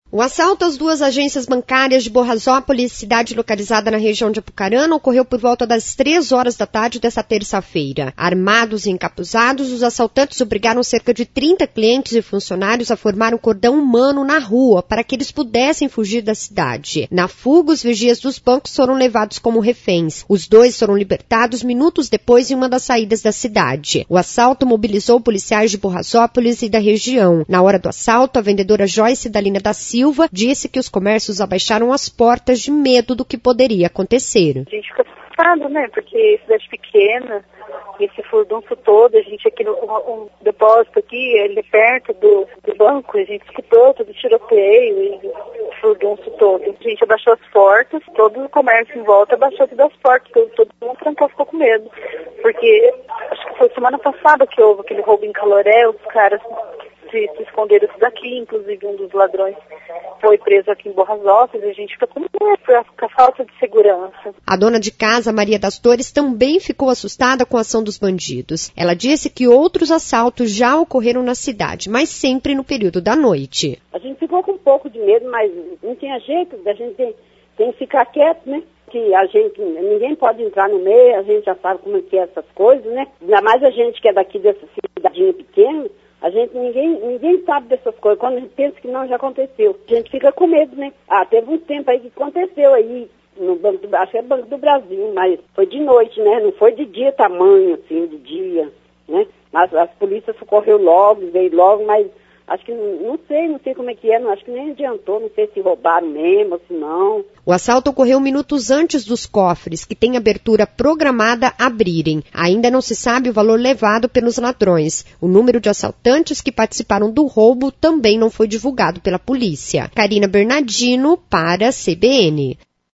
O assalto às duas agências bancárias de Borrasópolis, cidade localizada na região de Apucarana, ocorreu por volta das 3 horas da tarde desta terça-feira. Armados e encapuzados, os assaltantes obrigaram cerca de 30 clientes e funcionários a formar um cordão humano na rua para que eles pudessem fugir da cidade. Na fuga, os vigias dos bancos foram levados como reféns. Os dois foram libertados minutos depois em uma das saídas da cidade. O assalto mobilizou policiais de Borrasópolis e da região. Na hora do assalto, a vendedora Joyce Dalina da Silva disse que os comércios abaixaram as portas de medo do que poderia acontecer. A gente fica assustado, né? Porque cidade pequena, esse furdunço todo, a gente aqui no depósito aqui, ele é perto do banco, a gente escutou todo o tiroteio e o furdunço todo. A gente abaixou as portas, todo o comércio em volta abaixou todas as portas, todo mundo trancou, ficou com medo. Porque acho que foi semana passada que houve aquele roubo em Caloré, os caras se esconderam daqui, inclusive um dos ladrões foi preso aqui em Borrasópolis, e a gente fica com medo, com a falta de segurança. A dona de casa, Maria das Dores, também ficou assustada com a ação dos bandidos. Ela disse que outros assaltos já ocorreram na cidade, mas sempre no período da noite. A gente ficou com um pouco de medo, mas não tinha jeito, a gente tem que ficar quieto, né? Que ninguém pode entrar no meio, a gente já sabe como é que é essas coisas, né? Ainda mais a gente que é daqui dessa cidadinha pequena, ninguém sabe dessas coisas. Quando a gente pensa que não, já aconteceu. A gente fica com medo, né? Teve um tempo aí que aconteceu aí, no Banco acho que é Banco do Brasil, mas foi de noite, né? Não foi de dia tamanho, assim, de dia, né? Mas as polícias socorreu logo, veio logo, mas acho que, não sei como é que é, acho que nem adiantou, não sei se roubaram mesmo, ou se não. O assalto ocorreu minutos antes dos cofres, que têm abertura programada, abrirem. Ainda não se sabe o valor levado pelos ladrões. O número de assaltantes que participaram do roubo também não foi divulgado pela polícia. Karina Bernardino, para a CBN.